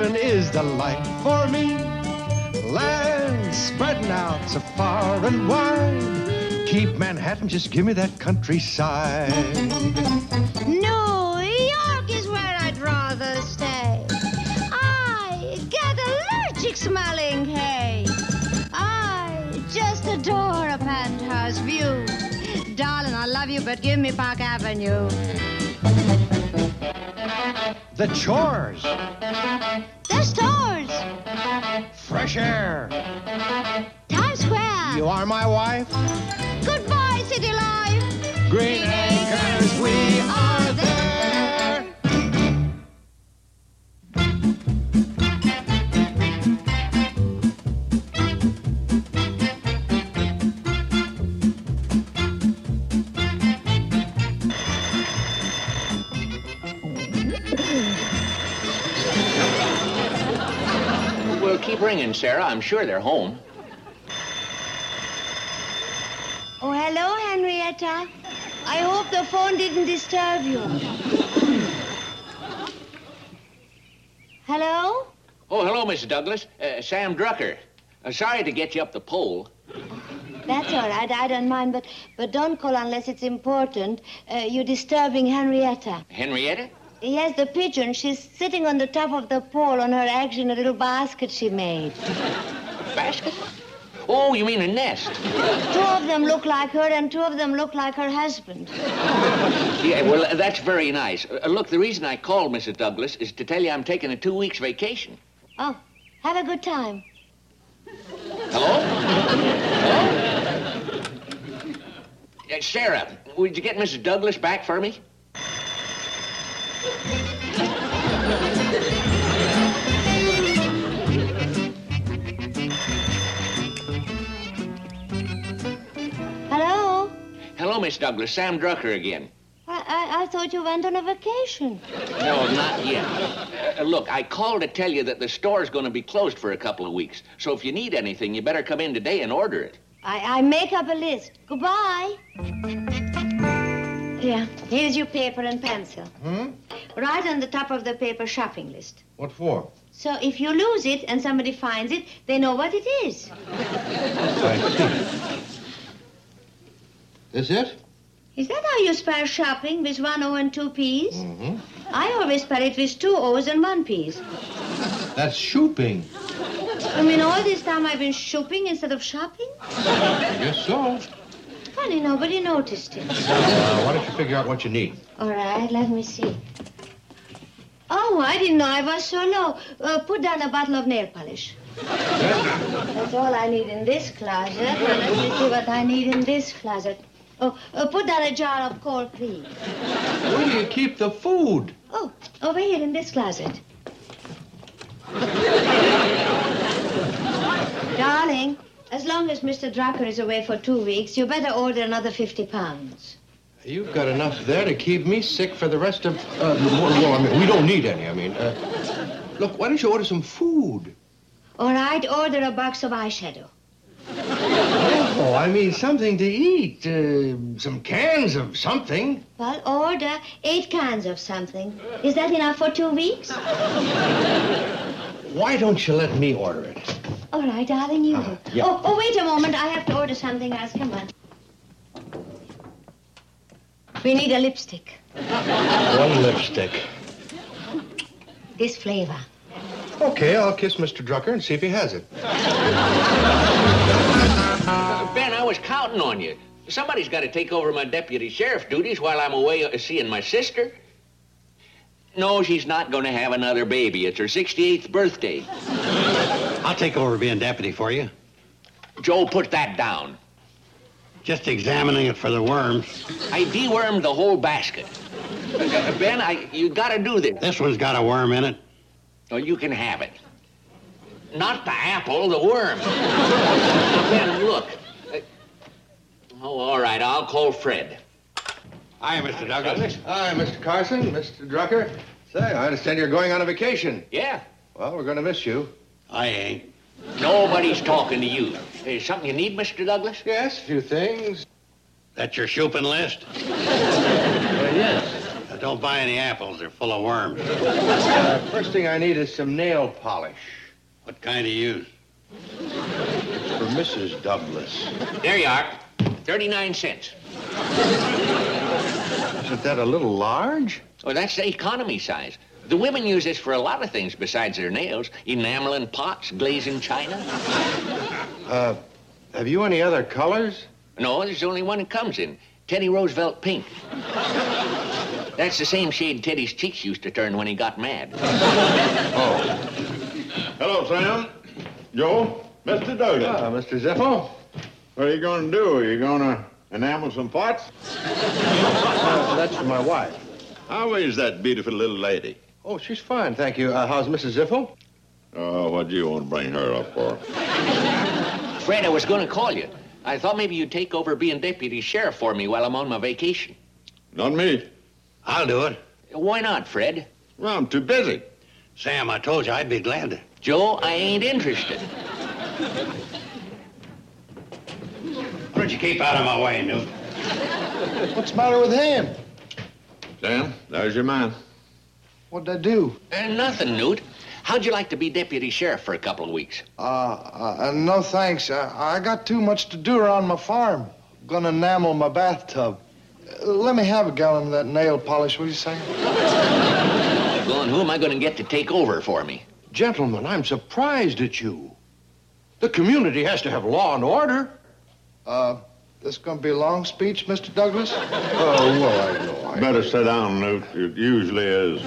heaven is the light for me. Land spreading out so far and wide. Keep Manhattan, just give me that countryside. New York is where I'd rather stay. I get allergic smelling hay. I just adore a penthouse view. Darling, I love you, but give me Park Avenue. The chores. The stores. Fresh air. Times Square. You are my wife. Goodbye, city life. Green Acres, we are there. Well, keep ringing, Sarah. I'm sure they're home. Oh, hello, Henrietta. I hope the phone didn't disturb you. Hello? Oh, hello, Mrs. Douglas. Sam Drucker. Sorry to get you up the pole. That's all right. I don't mind, but don't call unless it's important. You're disturbing Henrietta. Henrietta? Yes, the pigeon. She's sitting on the top of the pole on her eggs in a little basket she made. Basket? Oh, you mean a nest? Two of them look like her, and two of them look like her husband. Yeah, well, that's very nice. Look, the reason I called, Mrs. Douglas, is to tell you I'm taking a 2 weeks vacation. Oh, have a good time. Hello? Hello? Sarah, would you get Mrs. Douglas back for me? Hello? Hello, Miss Douglas. Sam Drucker again. I thought you went on a vacation. No, not yet. Look, I called to tell you that the store's going to be closed for a couple of weeks. So if you need anything, you better come in today and order it. I make up a list. Goodbye. Here, here's your paper and pencil. Write on the top of the paper shopping list. What for? So if you lose it and somebody finds it, they know what it is. I see. This it? Is that how you spell shopping, with 1 O and 2 P's? I always spell it with 2 O's and 1 P's. That's shopping. You mean all this time I've been shopping instead of shopping? I guess so. Funny, nobody noticed it. Why don't you figure out what you need? All right, let me see. Oh, I didn't know I was so low. Put down a bottle of nail polish. That's all I need in this closet. Now, let me see what I need in this closet. Oh, put down a jar of cold cream. Where do you keep the food? Oh, over here in this closet. Darling, as long as Mr. Drucker is away for 2 weeks, you better order another 50 pounds. You've got enough there to keep me sick for the rest of... well, I mean, we don't need any. Look, why don't you order some food? All right, order a box of eyeshadow. Oh, I mean something to eat. Some cans of something. Well, order 8 cans of something. Is that enough for 2 weeks? Why don't you let me order it? All right, darling, you do. Yeah. Oh, wait a moment. I have to order something else. Come on. We need a lipstick. One lipstick. This flavor. Okay, I'll kiss Mr. Drucker and see if he has it. Ben, I was counting on you. Somebody's got to take over my deputy sheriff duties while I'm away seeing my sister. No, she's not going to have another baby. It's her 68th birthday. I'll take over being deputy for you. Joe, put that down. Just examining it for the worms. I dewormed the whole basket. Ben, you got to do this. This one's got a worm in it. Oh, you can have it. Not the apple, the worm. Ben, look. Oh, all right, I'll call Fred. Hi, Mr. Douglas. Hi, Mr. Carson, Mr. Drucker. Say, I understand you're going on a vacation. Yeah. Well, we're going to miss you. I ain't. Nobody's talking to you. Something you need, Mr. Douglas? Yes, a few things. That's your shopping list? Yes. Don't buy any apples. They're full of worms. First thing I need is some nail polish. What kind do you use? For Mrs. Douglas. There you are. 39 cents. Isn't that a little large? Oh, that's the economy size. The women use this for a lot of things besides their nails. Enameling pots, glazing china. Have you any other colors? No, there's only one it comes in. Teddy Roosevelt pink. That's the same shade Teddy's cheeks used to turn when he got mad. Oh. Hello, Sam. Joe. Mr. Douglas. Mr. Ziffel? What are you going to do? Are you going to enamel some pots? That's for my wife. How is that beautiful little lady? Oh, she's fine, thank you. How's Mrs. Ziffel? Oh, what do you want to bring her up for? Fred, I was going to call you. I thought maybe you'd take over being deputy sheriff for me while I'm on my vacation. Not me. I'll do it. Why not, Fred? Well, I'm too busy. Sam, I told you I'd be glad to. Joe, I ain't interested. Why don't you keep out of my way, Newt? What's the matter with him? Sam, there's your man. What'd I do? Nothing, Newt. How'd you like to be deputy sheriff for a couple of weeks? No thanks. I got too much to do around my farm. Gonna enamel my bathtub. Let me have a gallon of that nail polish, will you, Sam? Going, who am I going to get to take over for me? Gentlemen, I'm surprised at you. The community has to have law and order. This gonna be a long speech, Mr. Douglas? Oh, well, I know. Better sit down, Newt. It usually is.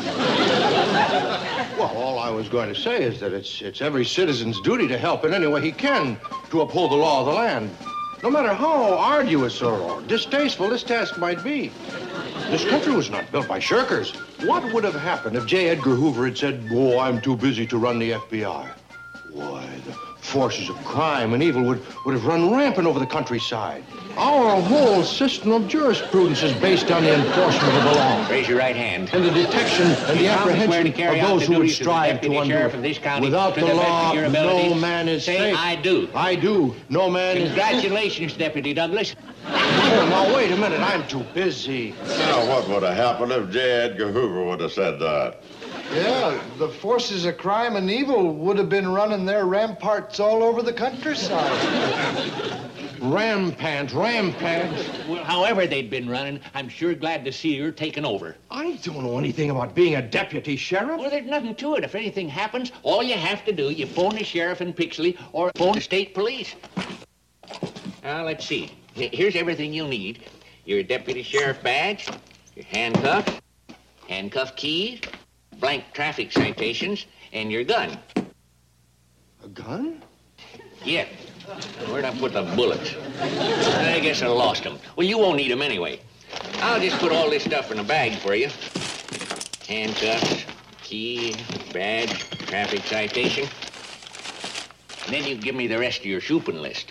Well, all I was going to say is that it's every citizen's duty to help in any way he can to uphold the law of the land. No matter how arduous or distasteful this task might be. This country was not built by shirkers. What would have happened if J. Edgar Hoover had said, "Oh, I'm too busy to run the FBI"? Why, the forces of crime and evil would have run rampant over the countryside. Our whole system of jurisprudence is based on the enforcement of the law. Raise your right hand. And the detection and the apprehension of those who would strive to undo sheriff of this it. county Without to the the best law, of your abilities. no man is Say, safe. I do. I do. No man is... Congratulations, Deputy Douglas. Oh, now, wait a minute. I'm too busy. Now, what would have happened if J. Edgar Hoover would have said that? Yeah, the forces of crime and evil would have been running their ramparts all over the countryside. Rampant. Well, however they'd been running, I'm sure glad to see you're taking over. I don't know anything about being a deputy sheriff. Well, there's nothing to it. If anything happens, all you have to do, you phone the sheriff in Pixley or phone the state police. Now, let's see. Here's everything you'll need. Your deputy sheriff badge, your handcuffs, handcuff keys, blank traffic citations, and your gun. A gun? Yeah. Where'd I put the bullets? I guess I lost them. Well, you won't need them anyway. I'll just put all this stuff in a bag for you. Handcuffs, key, badge, traffic citation. And then you give me the rest of your shopping list.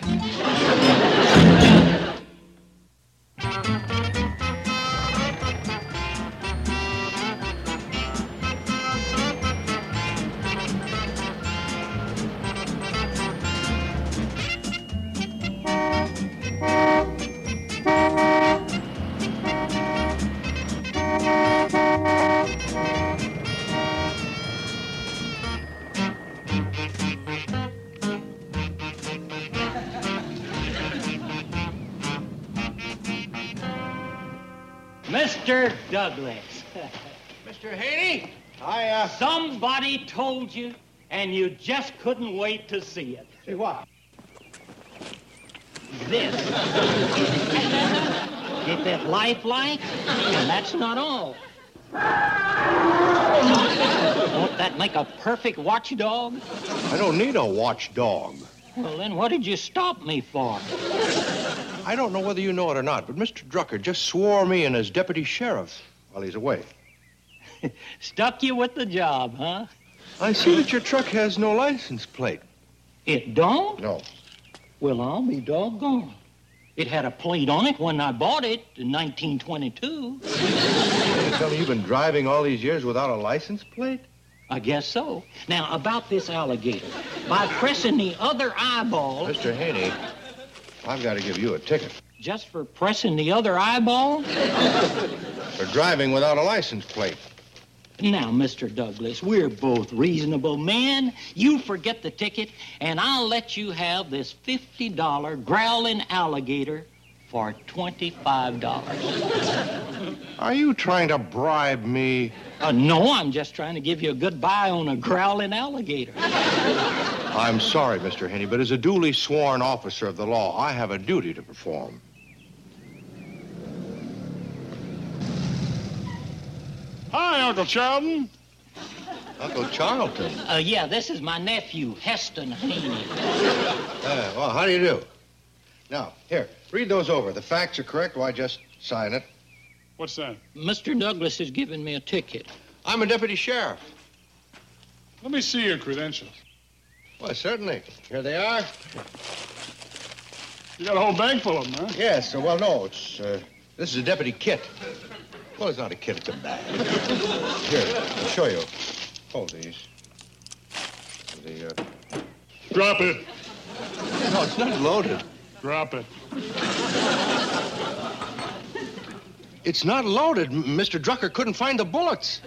Mr. Douglas. Mr. Haney? Somebody told you, and you just couldn't wait to see it. See what? This. Get that lifelike? And that's not all. Won't that make a perfect watchdog? I don't need a watchdog. Well, then what did you stop me for? I don't know whether you know it or not, but Mr. Drucker just swore me in as deputy sheriff while he's away. Stuck you with the job, huh? I see that your truck has no license plate. It don't? No. Well, I'll be doggone. It had a plate on it when I bought it in 1922. You tell me you've been driving all these years without a license plate? I guess so. Now, about this alligator. By pressing the other eyeball... Mr. Haney, I've got to give you a ticket. Just for pressing the other eyeball? for driving without a license plate. Now, Mr. Douglas, we're both reasonable men. You forget the ticket, and I'll let you have this $50 growling alligator for $25. Are you trying to bribe me? No, I'm just trying to give you a goodbye on a growling alligator. I'm sorry, Mr. Henney, but as a duly sworn officer of the law, I have a duty to perform. Hi, Uncle Charlton. Uncle Charlton? Yeah, this is my nephew, Heston Haney. Well, how do you do? Now, here, read those over. The facts are correct. Why, just sign it. What's that? Mr. Douglas has given me a ticket. I'm a deputy sheriff. Let me see your credentials. Well, certainly. Here they are. You got a whole bag full of them, huh? Yes, well, no, it's, this is a deputy kit. Well, it's not a kit, it's a bag. Here, I'll show you. Hold these. Drop it. No, it's not loaded. Drop it. It's not loaded. Mr. Drucker couldn't find the bullets.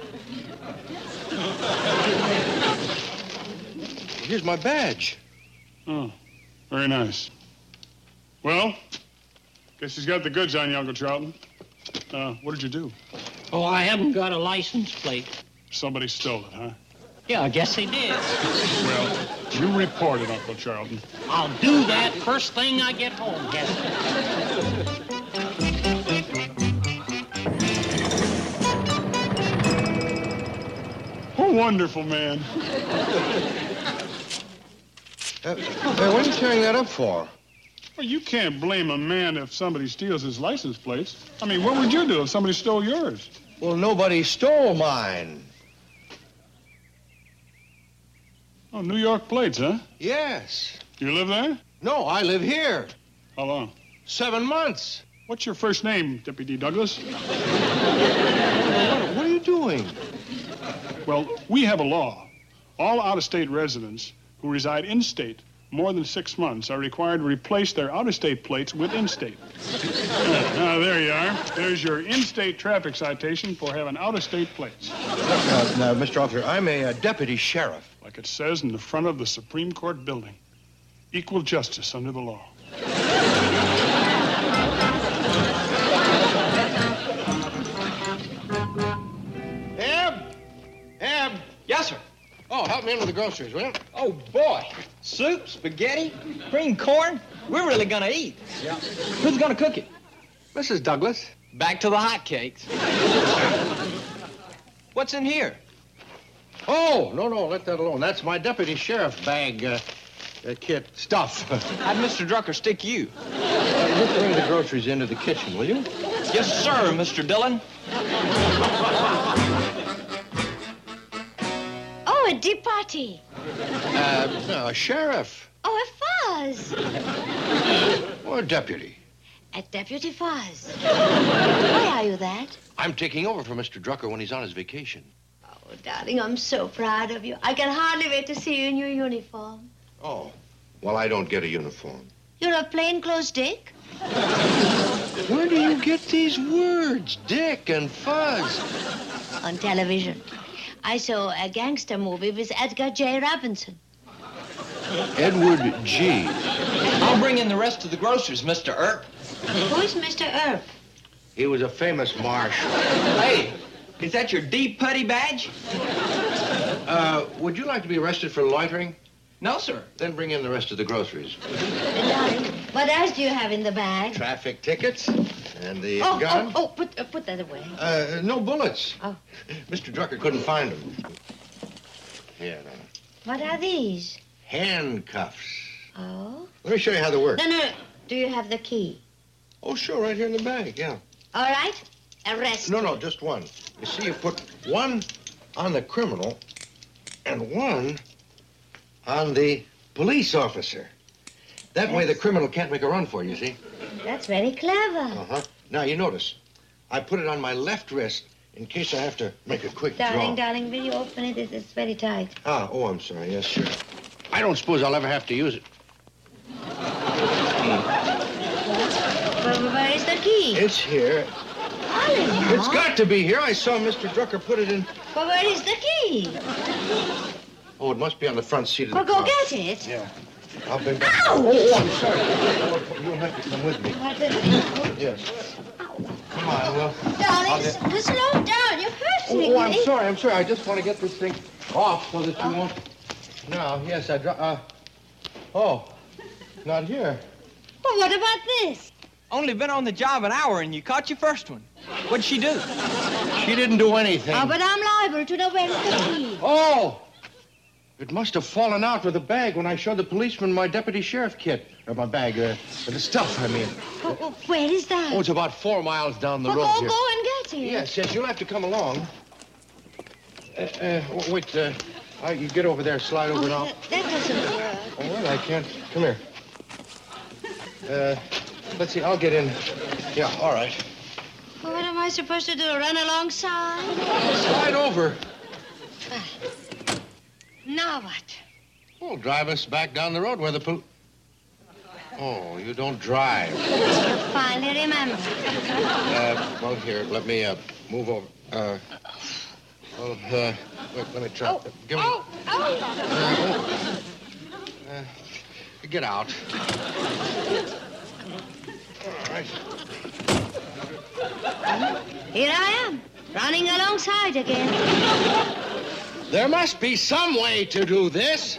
Here's my badge. Oh, very nice. Well, guess he's got the goods on you, Uncle Charlton. What did you do? Oh, I haven't got a license plate. Somebody stole it, huh? Yeah, I guess they did. Well, you report it, Uncle Charlton. I'll do that first thing I get home, Heston. A wonderful man. Hey, what are you tearing that up for? Well, you can't blame a man if somebody steals his license plates. I mean, what would you do if somebody stole yours? Well, nobody stole mine. Oh, New York plates, huh? Yes. Do you live there? No, I live here. How long? 7 months. What's your first name, Deputy Douglas? What are you doing? Well, we have a law. All out-of-state residents who reside in-state more than 6 months are required to replace their out-of-state plates with in-state. Now, there you are. There's your in-state traffic citation for having out-of-state plates. Now, Mr. Officer, I'm a deputy sheriff. Like it says in the front of the Supreme Court building. Equal justice under the law. Ab! Yes, sir. Oh, help me in with the groceries, will you? Oh, boy. Soup, spaghetti, green corn. We're really gonna eat. Yeah. Who's gonna cook it? Mrs. Douglas. Back to the hotcakes. What's in here? Oh, no, let that alone. That's my deputy sheriff bag, kit stuff. How'd Mr. Drucker stick you? Just bring the groceries into the kitchen, will you? Yes, sir, Mr. Dillon. Oh, a tea party. No, a sheriff. Oh, a fuzz. Or a deputy. A deputy fuzz. Why are you that? I'm taking over for Mr. Drucker when he's on his vacation. Oh, darling, I'm so proud of you. I can hardly wait to see you in your uniform. Oh, well, I don't get a uniform. You're a plainclothes Dick? Where do you get these words, Dick and Fuzz? On television. I saw a gangster movie with Edgar J. Robinson. Edward G. I'll bring in the rest of the groceries, Mr. Earp. Who's Mr. Earp? He was a famous marshal. Hey, is that your D putty badge? Would you like to be arrested for loitering? No, sir. Then bring in the rest of the groceries. Darling, what else do you have in the bag? Traffic tickets and the Oh, gun. Put that away. No bullets. Oh. Mr. Drucker couldn't find them. Here, now. What are these? Handcuffs. Oh? Let me show you how they work. No. Do you have the key? Oh, sure, right here in the bag, yeah. All right. Arrest. No, just one. You see, you put one on the criminal and one on the police officer. That way the criminal can't make a run for you, see? That's very clever. Uh-huh. Now, you notice, I put it on my left wrist in case I have to make a quick draw. Darling, will you open it? It's very tight. Oh, I'm sorry. Yes, sure. I don't suppose I'll ever have to use it. Well, where is the key? It's here. Oliver? It's got to be here. I saw Mr. Drucker put it in. But where is the key? Oh, it must be on the front seat of the Well, go car. get it. Yeah. I'll be back. Ow! Oh, I'm sorry. You'll have to come with me. What the... Yes. Come on, Will. Darling, slow down. You're hurting me. Oh, I'm sorry. I just want to get this thing off so that you won't... No, yes, Oh, not here. Well, what about this? Only been on the job an hour and you caught your first one. What'd she do? She didn't do anything. Oh, but I'm liable to know where's the key. Oh! It must have fallen out with the bag when I showed the policeman my deputy sheriff kit. Or my bag, the stuff, I mean. Oh, where is that? Oh, it's about 4 miles down the road Well, here. go and get it. Yes, you'll have to come along. Wait, you get over there, slide over now. That doesn't work. Oh, well, I can't. Come here. Let's see, I'll get in. Yeah, all right. Well, what am I supposed to do, run alongside? Slide over. Now what? Oh, drive us back down the road where the Oh, you don't drive. You finally remember. Well, here, let me, move over. Look, let me try. Give me... Get out. All right. Here I am, running alongside again. There must be some way to do this.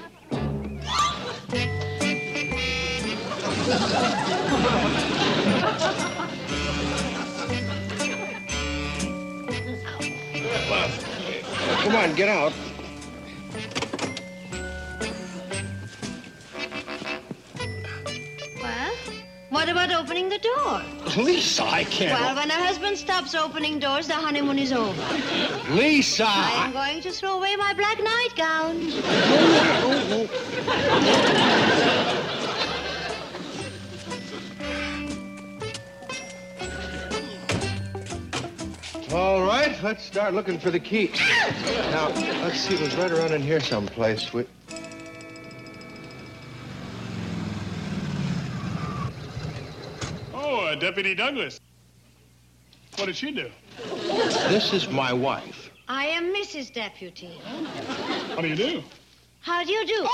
Come on, get out. Well, what about opening the door? Lisa, I can't. Well, when a husband stops opening doors, the honeymoon is over. Lisa! I am going to throw away my black nightgown. All right, let's start looking for the key. Now, let's see, it was right around in here someplace. Oh, Deputy Douglas. What did she do? This is my wife. I am Mrs. Deputy. How do you do? How do you do?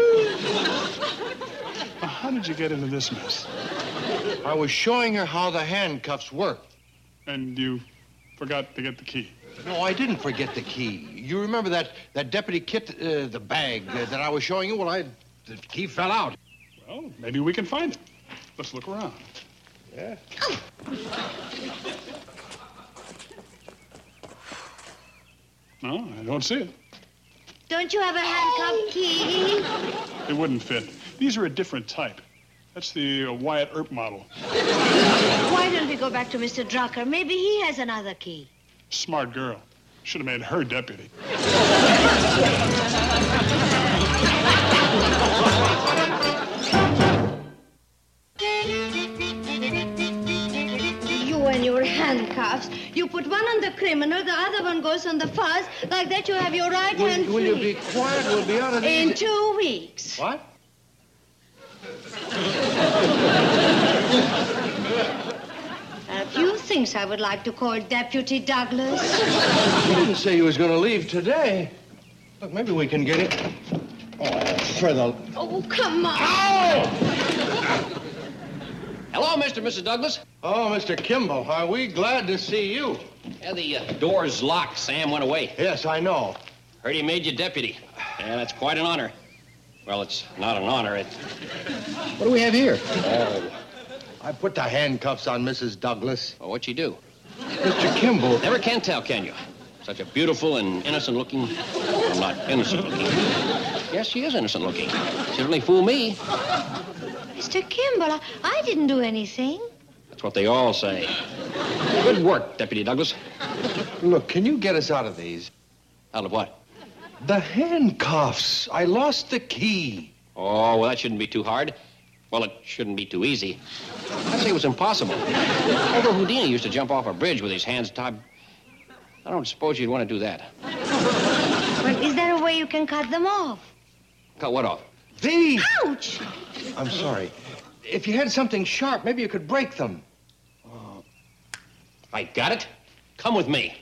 How did you get into this mess? I was showing her how the handcuffs work. And you forgot to get the key. No, I didn't forget the key. You remember that deputy kit, the bag that I was showing you? Well, the key fell out. Well, maybe we can find it. Let's look around. Yeah. No, I don't see it. Don't you have a handcuff key? It wouldn't fit. These are a different type. That's the Wyatt Earp model. Why don't we go back to Mr. Drucker? Maybe he has another key. Smart girl. Should have made her deputy. You and your handcuffs. You put one on the criminal, the other one goes on the fuzz. Like that you have your right hand free. Will you be quiet? We'll be out of these... In 2 weeks. What? A few things I would like to call Deputy Douglas. He didn't say he was going to leave today. Look, maybe we can get it. Oh, for the... Oh, come on. Hello, Mr. and Mrs. Douglas. Oh, Mr. Kimball, are we glad to see you? Yeah, the door's locked. Sam went away. Yes, I know. Heard he made you deputy. Yeah, that's quite an honor. Well, it's not an honor. What do we have here? Oh, I put the handcuffs on Mrs. Douglas. Well, what'd you do? Mr. Kimball. Never can tell, can you? Such a beautiful and innocent-looking... Well, not innocent-looking. Yes, she is innocent-looking. Certainly fool me. Mr. Kimball, I didn't do anything. That's what they all say. Good work, Deputy Douglas. Look, can you get us out of these? Out of what? The handcuffs. I lost the key. Oh, well, that shouldn't be too hard. Well, it shouldn't be too easy. I'd say it was impossible. Although Houdini used to jump off a bridge with his hands tied. I don't suppose you'd want to do that. Well, is there a way you can cut them off? Cut what off? These. Ouch! I'm sorry. If you had something sharp, maybe you could break them. I got it. Come with me.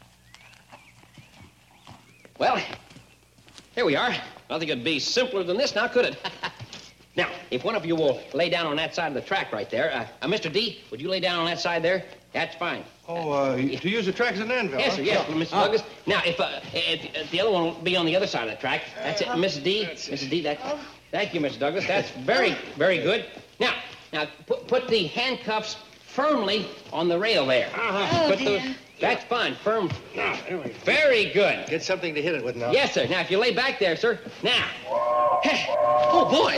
Well, here we are. Nothing could be simpler than this now, could it? Now, if one of you will lay down on that side of the track right there. Mr. D, would you lay down on that side there? That's fine. Oh, to use the track as an anvil? Yes, sir, yes, Mr. Douglas. Now, if the other one will be on the other side of the track. That's it, Mrs. D. Mrs. D, thank you, Mr. Douglas. That's very, very good. Now, put the handcuffs firmly on the rail there. Oh, dear. That's fine, firm. Very good. Get something to hit it with now. Yes, sir. Now, if you lay back there, sir. Now. Oh, boy.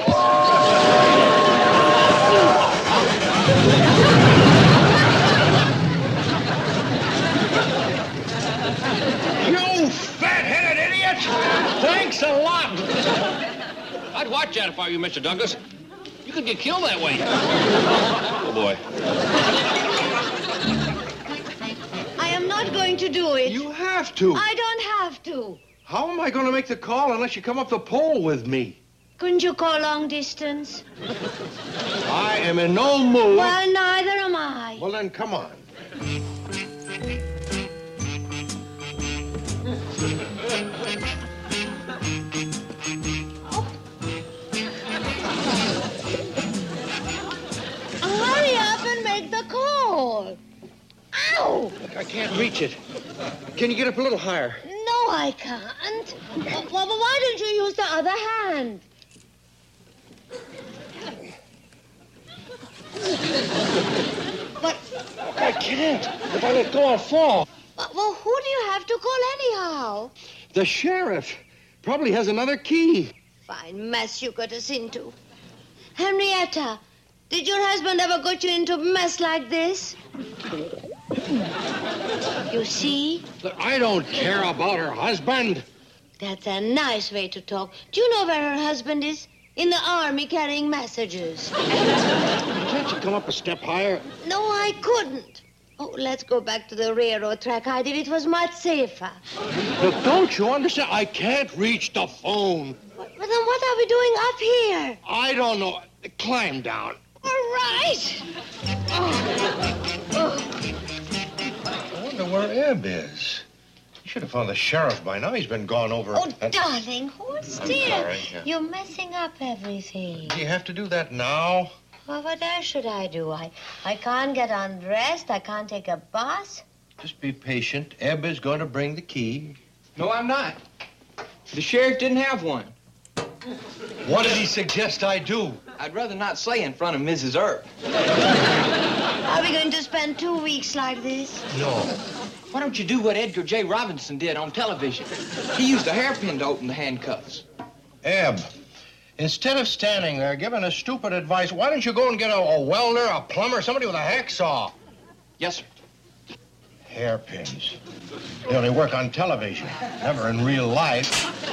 You fat-headed idiot! Thanks a lot. I'd watch out if I were you, Mr. Douglas. You could get killed that way. Oh, boy. I am not going to do it. You have to. I don't have to. How am I going to make the call unless you come up the pole with me? Couldn't you call long distance? I am in no mood. Well, neither am I. Well, then, come on. Hurry up and make the call. Ow! I can't reach it. Can you get up a little higher? No, I can't. Well, why don't you use the other hand? But I can't. If I let go, I'll fall. well, who do you have to call anyhow? The sheriff probably has another key. Fine mess you got us into. Henrietta, did your husband ever get you into a mess like this? You see? Look, I don't care about her husband. That's a nice way to talk. Do you know where her husband is? In the army carrying messages. Can't you come up a step higher? No, I couldn't. Oh, let's go back to the railroad track. I did. It was much safer. Look, don't you understand? I can't reach the phone. But then what are we doing up here? I don't know. Climb down. All right. I wonder where Eb is. You should have found the sheriff by now. He's been gone over. Oh, darling, hold still. sorry, yeah. You're messing up everything. Do you have to do that now? Well, what else should I do? I can't get undressed. I can't take a bus. Just be patient. Eb is going to bring the key. No, I'm not. The sheriff didn't have one. What did he suggest I do? I'd rather not say in front of Mrs. Earp. Are we going to spend 2 weeks like this? No. Why don't you do what Edgar J. Robinson did on television? He used a hairpin to open the handcuffs. Eb, instead of standing there giving us stupid advice, why don't you go and get a welder, a plumber, somebody with a hacksaw? Yes, sir. Hairpins. They only work on television, never in real life.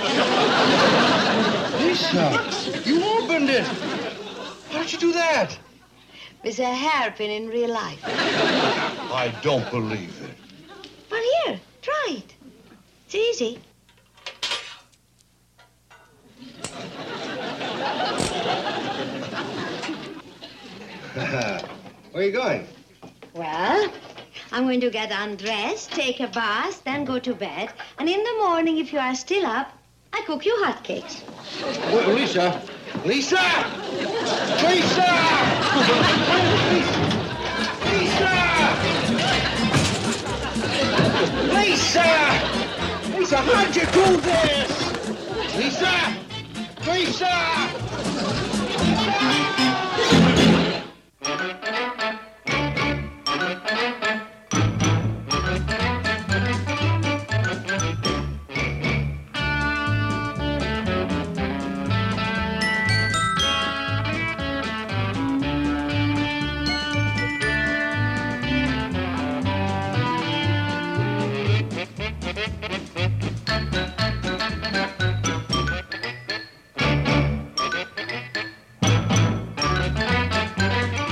Lisa, you opened it. How did you do that? With a hairpin in real life. I don't believe it. Well, here, try it. It's easy. Where are you going? Well, I'm going to get undressed, take a bath, then go to bed. And in the morning, if you are still up, I cook you hotcakes. Wait, Lisa! Lisa! Lisa! Lisa! Lisa! Lisa, how'd you do this? Lisa! Lisa!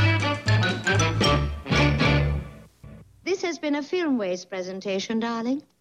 This has been a Filmways presentation, darling.